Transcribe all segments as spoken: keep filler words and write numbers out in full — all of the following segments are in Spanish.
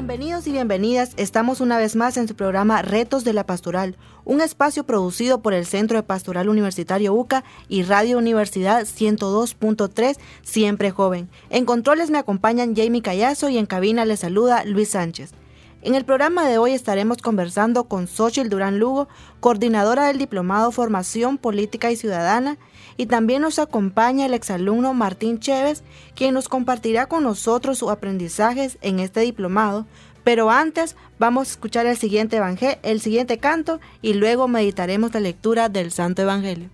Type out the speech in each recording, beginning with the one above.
Bienvenidos y bienvenidas, estamos una vez más en su programa Retos de la Pastoral, un espacio producido por el Centro de Pastoral Universitario UCA y Radio Universidad ciento dos punto tres, Siempre Joven. En controles me acompañan Jamie Callazo y en cabina les saluda Luis Sánchez. En el programa de hoy estaremos conversando con Xochitl Durán Lugo, coordinadora del Diplomado Formación Política y Ciudadana, y también nos acompaña el exalumno Martín Chévez, quien nos compartirá con nosotros sus aprendizajes en este diplomado. Pero antes vamos a escuchar el siguiente evangel- el siguiente canto y luego meditaremos la lectura del Santo Evangelio.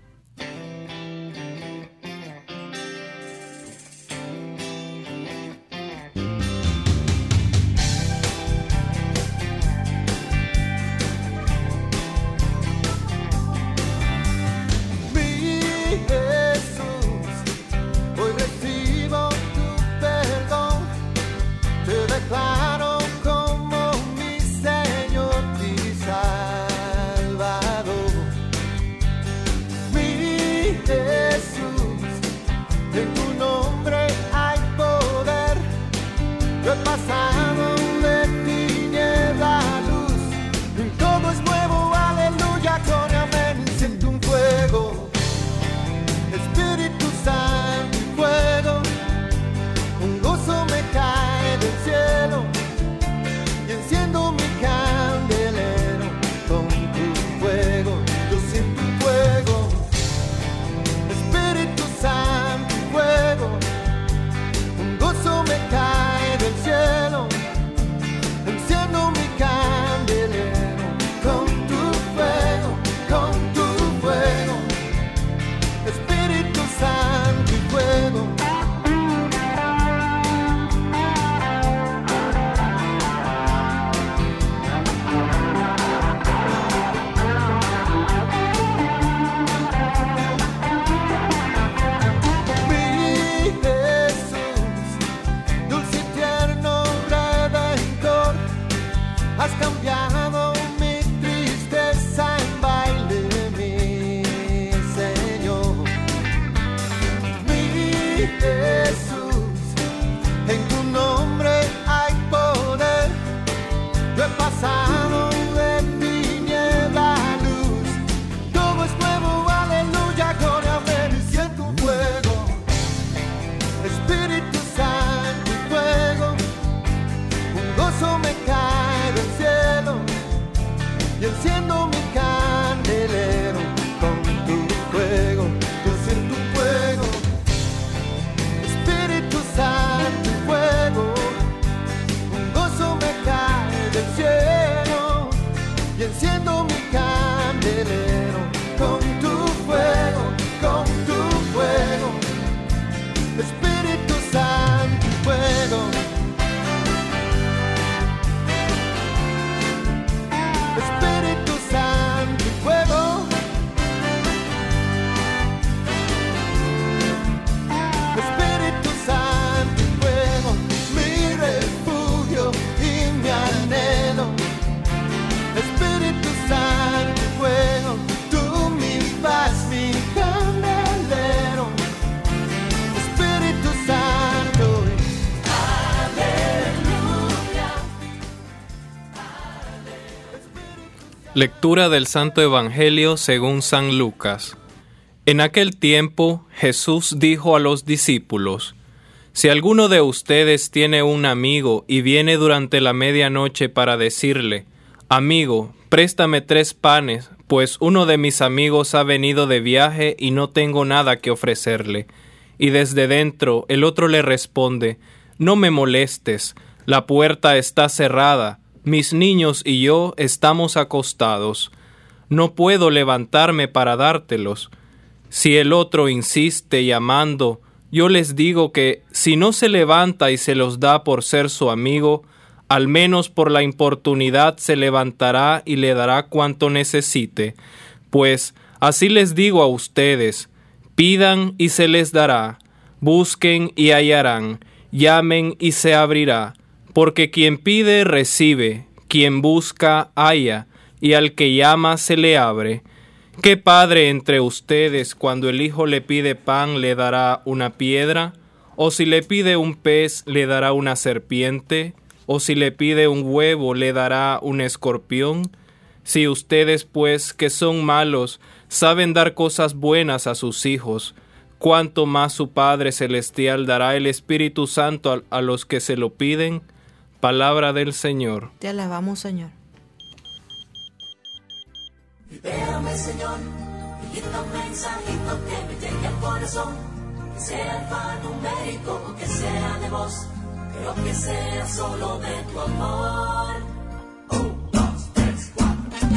Lectura del Santo Evangelio según San Lucas. En aquel tiempo Jesús dijo a los discípulos: Si alguno de ustedes tiene un amigo y viene durante la medianoche para decirle: Amigo, préstame tres panes, pues uno de mis amigos ha venido de viaje y no tengo nada que ofrecerle. Y desde dentro el otro le responde: No me molestes, la puerta está cerrada. Mis niños y yo estamos acostados. No puedo levantarme para dártelos. Si el otro insiste llamando, yo les digo que si no se levanta y se los da por ser su amigo, al menos por la importunidad se levantará y le dará cuanto necesite. Pues así les digo a ustedes: pidan y se les dará, busquen y hallarán, llamen y se abrirá. Porque quien pide, recibe, quien busca, halla, y al que llama se le abre. ¿Qué padre entre ustedes, cuando el hijo le pide pan, le dará una piedra? ¿O si le pide un pez, le dará una serpiente? ¿O si le pide un huevo, le dará un escorpión? Si ustedes, pues, que son malos, saben dar cosas buenas a sus hijos, ¿cuánto más su Padre Celestial dará el Espíritu Santo a, a los que se lo piden? Palabra del Señor. Te alabamos, Señor. Libérame, Señor, y quita un mensajito que me llegue al corazón, que sea alfanumérico o que sea de voz, pero que sea solo de tu amor. Un, dos, tres, cuatro.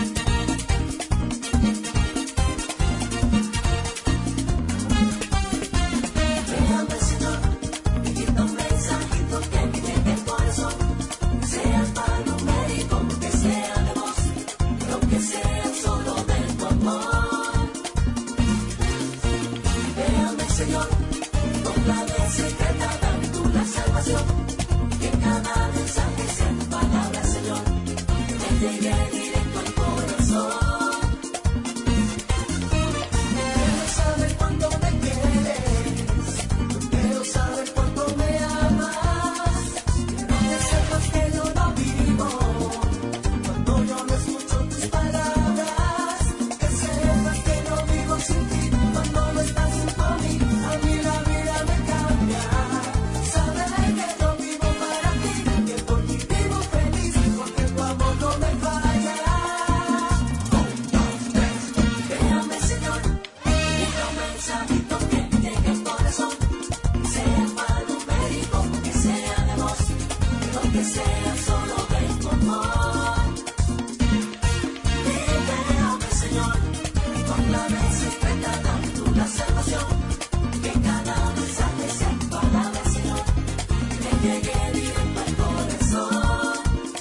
Libérame, Señor, y quita un mensajito que me llegue al corazón, que sea alfanumérico o que sea de voz, pero que sea solo de tu amor. Libérame, Señor, con clave secreta dame tú la salvación, que cada mensaje sea tu palabra, Señor, que me llegue directo al corazón. Quiero saber cuánto me quieres, quiero saber cuánto me amas, quiero que sepas que yo no vivo cuando yo no escucho tus palabras, que sepas que no vivo sin ti cuando no estás junto a mí. A mí la vida me cambia, saber que yo vivo para ti, que por ti vivo feliz, porque tu amor no me falla. Un, dos, tres, déjame, Señor, y un mensajito que me llegue al corazón, que sea alfanumérico, que sea de voz, pero que sea solo de tu amor. Libérame, Señor, y con clave secreta dame tú la salvación, que cada mensaje sea tu palabra, Señor, que me llegue directo al corazón.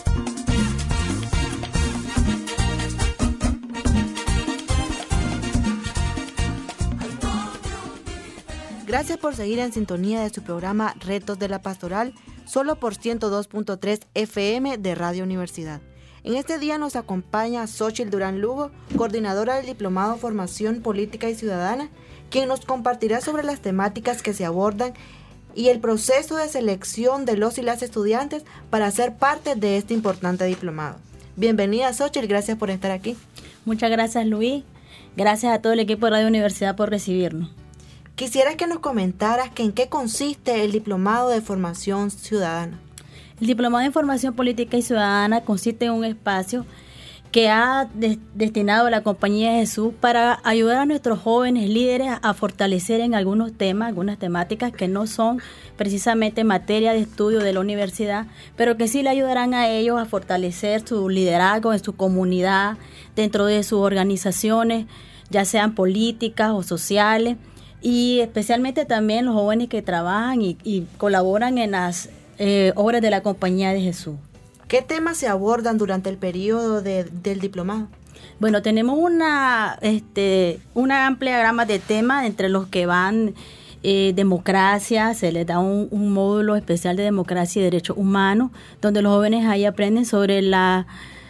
Gracias por seguir en sintonía de su programa Retos de la Pastoral, solo por ciento dos punto tres F M de Radio Universidad. En este día nos acompaña Xóchitl Durán Lugo, coordinadora del Diplomado Formación Política y Ciudadana, quien nos compartirá sobre las temáticas que se abordan y el proceso de selección de los y las estudiantes para ser parte de este importante diplomado. Bienvenida, Xóchitl, gracias por estar aquí. Muchas gracias, Luis. Gracias a todo el equipo de Radio Universidad por recibirnos. Quisiera que nos comentaras que en qué consiste el Diplomado de Formación Ciudadana. El Diplomado de Formación Política y Ciudadana consiste en un espacio que ha de- destinado a la Compañía de Jesús para ayudar a nuestros jóvenes líderes a fortalecer en algunos temas, algunas temáticas que no son precisamente materia de estudio de la universidad, pero que sí le ayudarán a ellos a fortalecer su liderazgo en su comunidad, dentro de sus organizaciones, ya sean políticas o sociales, y especialmente también los jóvenes que trabajan y, y colaboran en las eh, obras de la Compañía de Jesús. ¿Qué temas se abordan durante el periodo de- del diplomado? Bueno, tenemos una, este, una amplia gama de temas, entre los que van eh, democracia, se les da un, un módulo especial de democracia y derechos humanos, donde los jóvenes ahí aprenden sobre la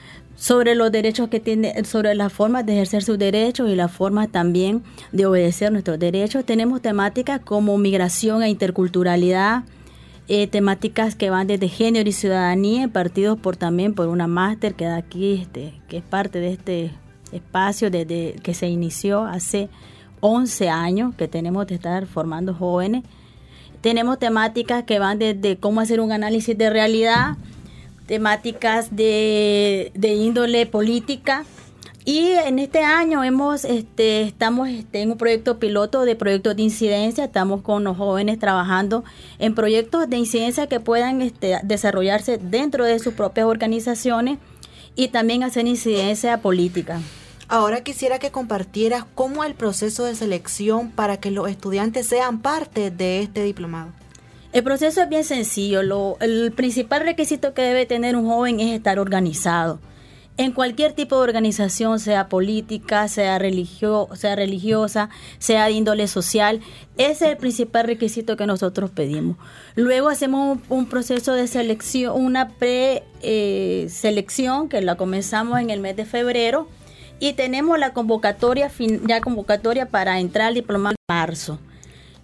sobre los derechos que tiene, sobre las formas de ejercer sus derechos y las formas también de obedecer nuestros derechos. Tenemos temáticas como migración e interculturalidad, eh, temáticas que van desde género y ciudadanía, impartidos por también por una máster que da aquí, este, que es parte de este espacio desde que se inició hace once años, que tenemos de estar formando jóvenes. Tenemos temáticas que van desde cómo hacer un análisis de realidad, temáticas de, de índole política, y en este año hemos este estamos este, en un proyecto piloto de proyectos de incidencia. Estamos con los jóvenes trabajando en proyectos de incidencia que puedan este, desarrollarse dentro de sus propias organizaciones y también hacer incidencia política. Ahora quisiera que compartieras cómo es el proceso de selección para que los estudiantes sean parte de este diplomado. El proceso es bien sencillo. Lo, el principal requisito que debe tener un joven es estar organizado. En cualquier tipo de organización, sea política, sea, religio, sea religiosa, sea de índole social, ese es el principal requisito que nosotros pedimos. Luego hacemos un, un proceso de selección, una pre-selección, eh, que la comenzamos en el mes de febrero, y tenemos la convocatoria, fin, ya convocatoria para entrar al diplomado en marzo.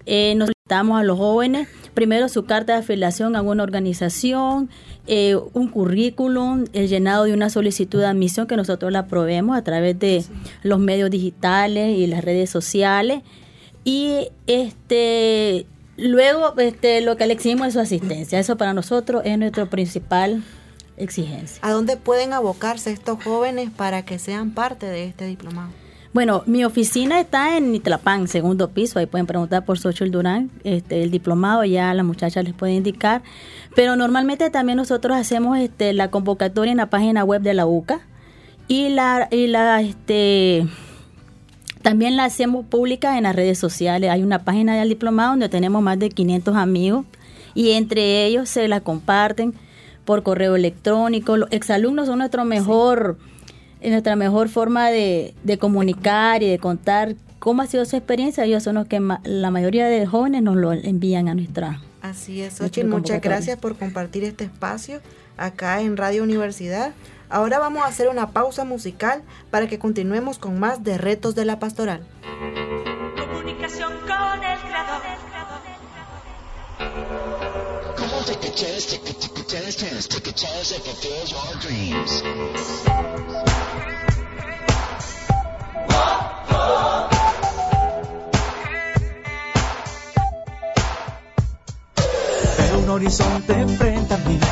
Eh, nos solicitamos a los jóvenes, primero su carta de afiliación a una organización, eh, un currículum, el llenado de una solicitud de admisión que nosotros la aprobemos a través de sí. los medios digitales y las redes sociales. Y este luego este lo que le exigimos es su asistencia. Eso para nosotros es nuestro principal exigencia. ¿A dónde pueden abocarse estos jóvenes para que sean parte de este diplomado? Bueno, mi oficina está en Nitlapán, segundo piso. Ahí pueden preguntar por Xochitl Durán. Este, el diplomado ya la muchacha les puede indicar. Pero normalmente también nosotros hacemos este, la convocatoria en la página web de la U C A y la y la este también la hacemos pública en las redes sociales. Hay una página del diplomado donde tenemos más de quinientos amigos y entre ellos se la comparten por correo electrónico. Los exalumnos son nuestro mejor... Sí. Es nuestra mejor forma de, de comunicar y de contar cómo ha sido su experiencia. Ellos son los que ma, la mayoría de jóvenes nos lo envían a nuestra. Así es, Xochitl, muchas gracias por compartir este espacio acá en Radio Universidad. Ahora vamos a hacer una pausa musical para que continuemos con más de Retos de la Pastoral. Comunicación con el Creador. Come on, take a chance, take a, take a chance, chance, take a chance and fulfill your dreams. Veo un horizonte frente a mí.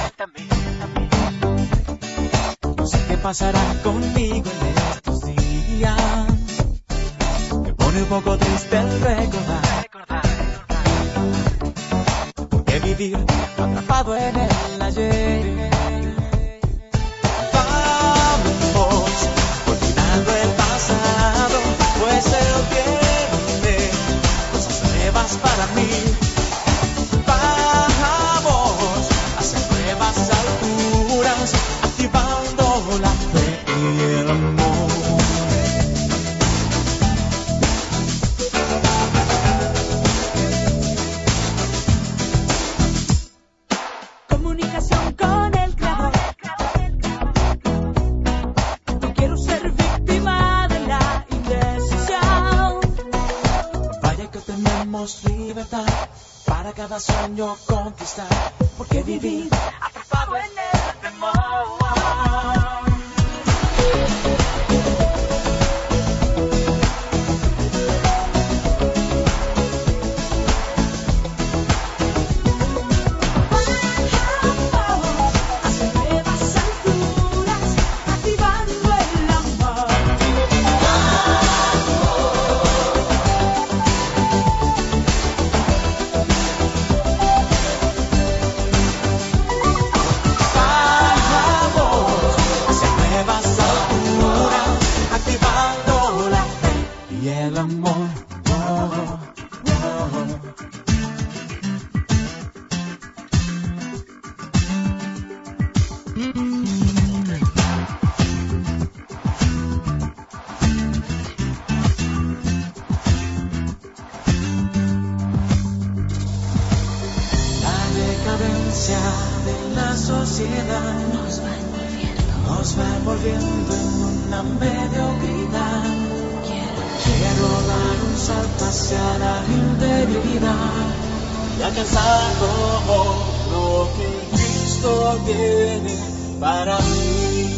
No sé qué pasará conmigo en estos días. Me pone un poco triste el recordar. Porque vivir atrapado en el ayer. Vamos, olvidando el pasado, pues él tiene cosas nuevas para mí. Vamos, hacia nuevas alturas, activando la fe y el amor. Comunicación con el Creador. No quiero ser víctima de la indecisión. Vaya que tenemos libertad para cada sueño conquistar, porque vivir atrapado en el temor. Hacia nuevas alturas, activando el amor. Activando la fe y el amor. Oh, oh, oh. La decadencia de la sociedad nos va envolviendo, nos va envolviendo en una mediocridad. Quiero dar un salto hacia la interioridad y alcanzar lo que Cristo tiene para mí.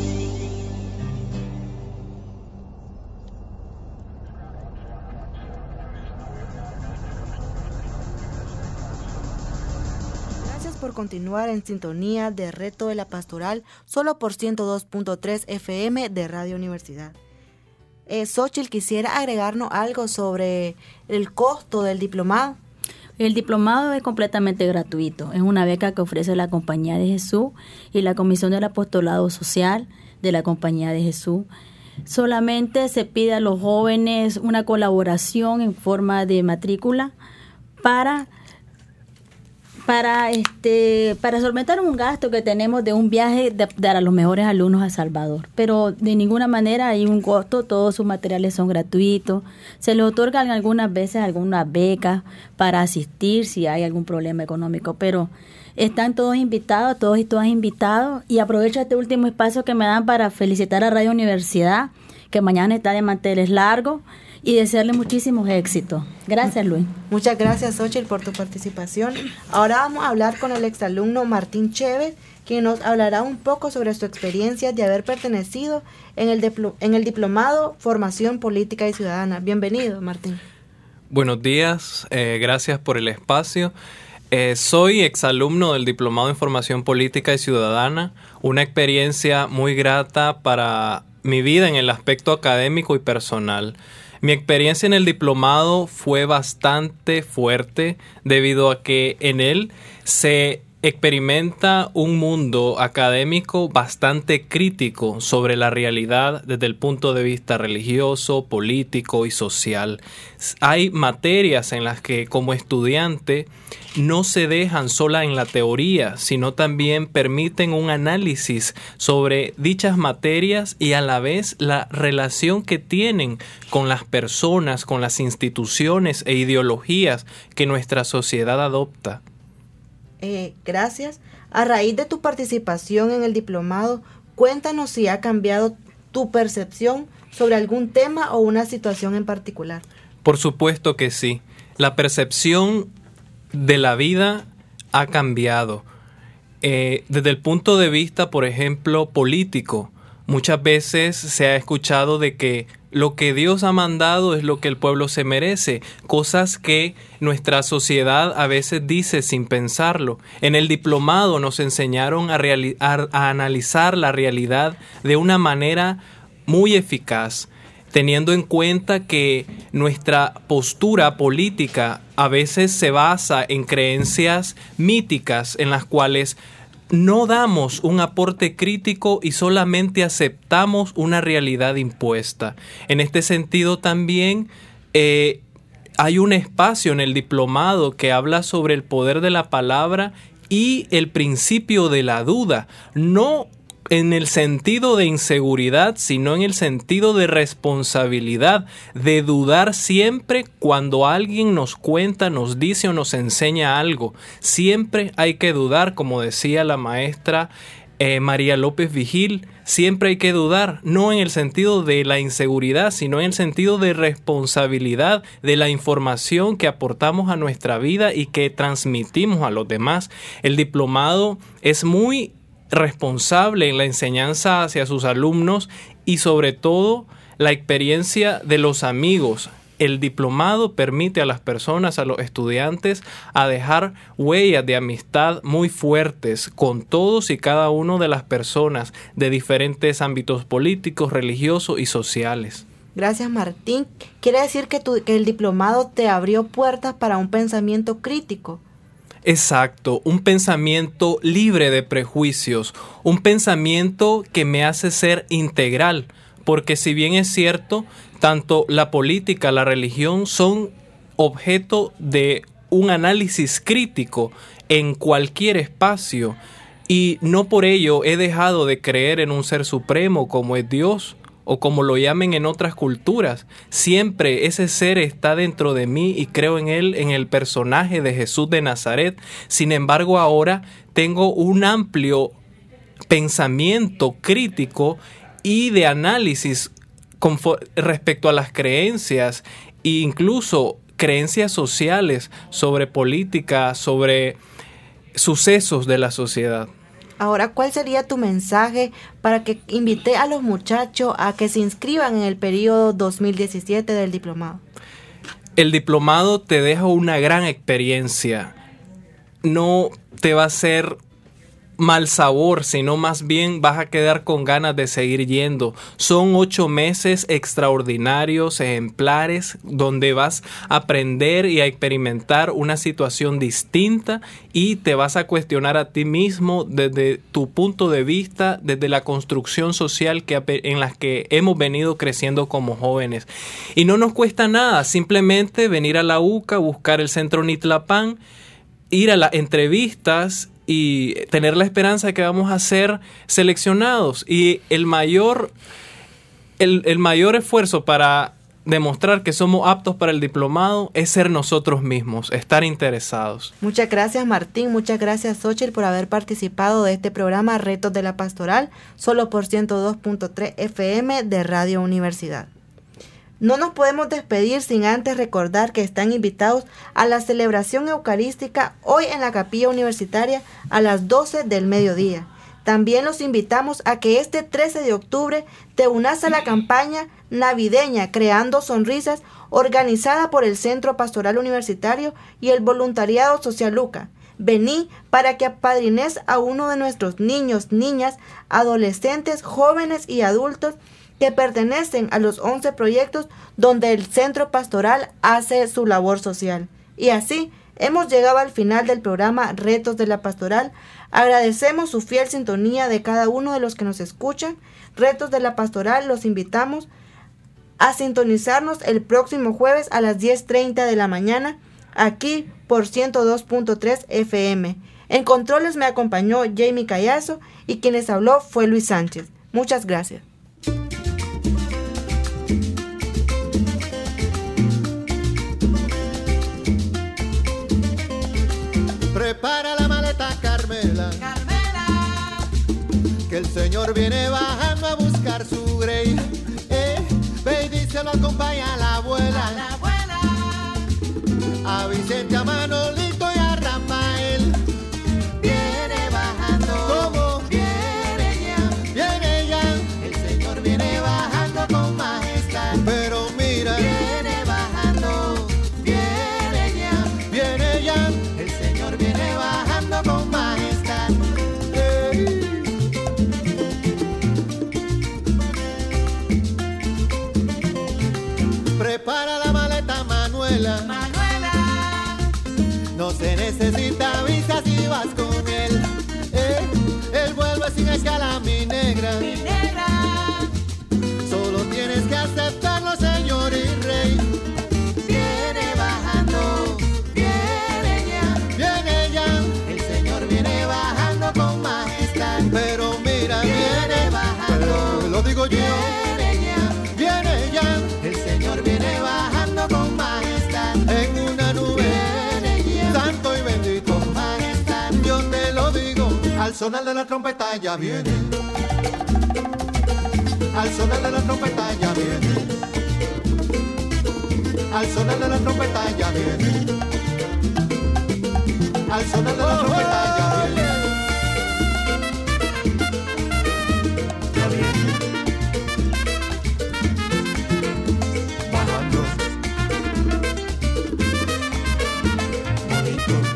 Gracias por continuar en sintonía de Reto de la Pastoral, solo por ciento dos punto tres F M de Radio Universidad. Eh, Xochitl, quisiera agregarnos algo sobre el costo del diplomado. El diplomado es completamente gratuito. Es una beca que ofrece la Compañía de Jesús y la Comisión del Apostolado Social de la Compañía de Jesús. Solamente se pide a los jóvenes una colaboración en forma de matrícula para para este para solventar un gasto que tenemos de un viaje de dar a los mejores alumnos a Salvador, pero de ninguna manera hay un costo. Todos sus materiales son gratuitos. Se les otorgan algunas veces algunas becas para asistir si hay algún problema económico, pero están todos invitados, todos y todas invitados. Y aprovecho este último espacio que me dan para felicitar a Radio Universidad, que mañana está de manteles largos, y desearle muchísimos éxitos. Gracias, Luis. Muchas gracias, Xochitl, por tu participación. Ahora vamos a hablar con el exalumno Martín Chévez, quien nos hablará un poco sobre su experiencia de haber pertenecido en el, diplo- en el diplomado Formación Política y Ciudadana. Bienvenido, Martín. Buenos días, eh, gracias por el espacio. Eh, soy exalumno del Diplomado en Formación Política y Ciudadana, una experiencia muy grata para mi vida en el aspecto académico y personal. Mi experiencia en el diplomado fue bastante fuerte debido a que en él se experimenta un mundo académico bastante crítico sobre la realidad desde el punto de vista religioso, político y social. Hay materias en las que como estudiante no se dejan sola en la teoría, sino también permiten un análisis sobre dichas materias y a la vez la relación que tienen con las personas, con las instituciones e ideologías que nuestra sociedad adopta. Eh, gracias. A raíz de tu participación en el diplomado, cuéntanos si ha cambiado tu percepción sobre algún tema o una situación en particular. Por supuesto que sí. La percepción de la vida ha cambiado. Eh, desde el punto de vista, por ejemplo, político, muchas veces se ha escuchado de que lo que Dios ha mandado es lo que el pueblo se merece, cosas que nuestra sociedad a veces dice sin pensarlo. En el diplomado nos enseñaron a, reali- a, a analizar la realidad de una manera muy eficaz, teniendo en cuenta que nuestra postura política a veces se basa en creencias míticas en las cuales no damos un aporte crítico y solamente aceptamos una realidad impuesta. En este sentido también eh, hay un espacio en el diplomado que habla sobre el poder de la palabra y el principio de la duda, no en el sentido de inseguridad, sino en el sentido de responsabilidad, de dudar siempre cuando alguien nos cuenta, nos dice o nos enseña algo. Siempre hay que dudar, como decía la maestra eh, María López Vigil, siempre hay que dudar, no en el sentido de la inseguridad, sino en el sentido de responsabilidad de la información que aportamos a nuestra vida y que transmitimos a los demás. El diplomado es muy responsable en la enseñanza hacia sus alumnos y sobre todo la experiencia de los amigos. El diplomado permite a las personas, a los estudiantes, a dejar huellas de amistad muy fuertes con todos y cada uno de las personas de diferentes ámbitos políticos, religiosos y sociales. Gracias, Martín. ¿Quiere decir que, tu, que el diplomado te abrió puertas para un pensamiento crítico? Exacto, un pensamiento libre de prejuicios, un pensamiento que me hace ser integral, porque si bien es cierto, tanto la política, la religión son objeto de un análisis crítico en cualquier espacio, y no por ello he dejado de creer en un ser supremo como es Dios, o como lo llamen en otras culturas. Siempre ese ser está dentro de mí y creo en él, en el personaje de Jesús de Nazaret. Sin embargo, ahora tengo un amplio pensamiento crítico y de análisis respecto a las creencias e incluso creencias sociales sobre política, sobre sucesos de la sociedad. Ahora, ¿cuál sería tu mensaje para que invite a los muchachos a que se inscriban en el periodo dos mil diecisiete del diplomado? El diplomado te deja una gran experiencia. No te va a hacer mal sabor, sino más bien vas a quedar con ganas de seguir yendo. Son ocho meses extraordinarios, ejemplares, donde vas a aprender y a experimentar una situación distinta y te vas a cuestionar a ti mismo desde tu punto de vista, desde la construcción social que, en la que hemos venido creciendo como jóvenes. Y no nos cuesta nada, simplemente venir a la U C A, buscar el Centro Nitlapán, ir a las entrevistas y tener la esperanza de que vamos a ser seleccionados. Y el mayor, el, el mayor esfuerzo para demostrar que somos aptos para el diplomado es ser nosotros mismos, estar interesados. Muchas gracias, Martín. Muchas gracias, Xochitl, por haber participado de este programa Retos de la Pastoral, solo por ciento dos punto tres F M de Radio Universidad. No nos podemos despedir sin antes recordar que están invitados a la celebración eucarística hoy en la Capilla Universitaria a las doce del mediodía. También los invitamos a que este trece de octubre te unas a la campaña navideña Creando Sonrisas, organizada por el Centro Pastoral Universitario y el Voluntariado Social Luca. Vení para que apadrines a uno de nuestros niños, niñas, adolescentes, jóvenes y adultos que pertenecen a los once proyectos donde el Centro Pastoral hace su labor social. Y así hemos llegado al final del programa Retos de la Pastoral. Agradecemos su fiel sintonía de cada uno de los que nos escuchan. Retos de la Pastoral, los invitamos a sintonizarnos el próximo jueves a las diez treinta de la mañana, aquí por ciento dos punto tres F M. En controles me acompañó Jamie Callazo y quien les habló fue Luis Sánchez. Muchas gracias. Prepara la maleta, Carmela, Carmela, que el Señor viene bajando a buscar su grey. Eh, ve y díselo, acompaña a la abuela, a la abuela, a Vicente, a Manolito y a Rafael. viene bajando, ¿Cómo? viene ya, Viene ya, el Señor viene bajando con majestad, pero mira, viene bajando, viene ya, viene ya. el Señor viene bajando con majestad. eh. Prepara la maleta, Manuela, Manuela, no se necesita visa si vas con él. Eh, él vuelve sin escala, mi negra. mi negra, Solo tienes que aceptarlo, Señor y Rey. viene bajando, viene ya, Viene ya, el Señor viene bajando con majestad, pero mira, Viene viene, bajando. pero lo digo yo. viene ya, Viene ya, el Señor viene bajando con majestad, en una nube, viene ya, santo y bendito. con majestad, Yo te lo digo, al sonar de la trompeta ya viene. Al sonar de la trompeta ya viene. Al sonar de la trompeta ya viene. Al sonar de la trompeta ya viene. Ya viene. Bajando. Bonito.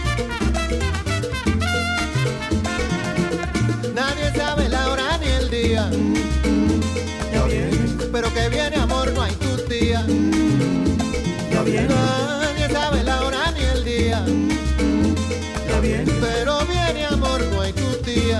Nadie sabe la hora ni el día. Ya viene. Pero que viene amor, no hay tu tía. Ya viene. Nadie sabe la hora ni el día. Ya viene. Pero viene amor, no hay tu tía.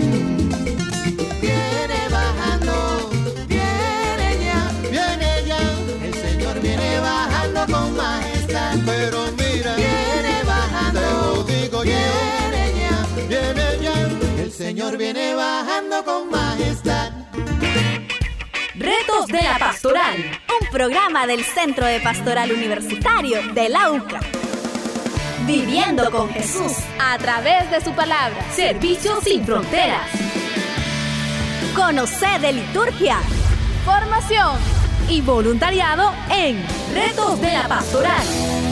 viene bajando, viene ya, Viene ya, el Señor viene bajando con majestad, pero mira, viene te bajando, lo digo yo. viene ya, Viene ya, el Señor viene bajando con majestad. Retos de la Pastoral, un programa del Centro de Pastoral Universitario de la U C A. Viviendo con Jesús a través de su palabra. Servicio sin fronteras. Conocer de liturgia, formación y voluntariado en Retos de la Pastoral.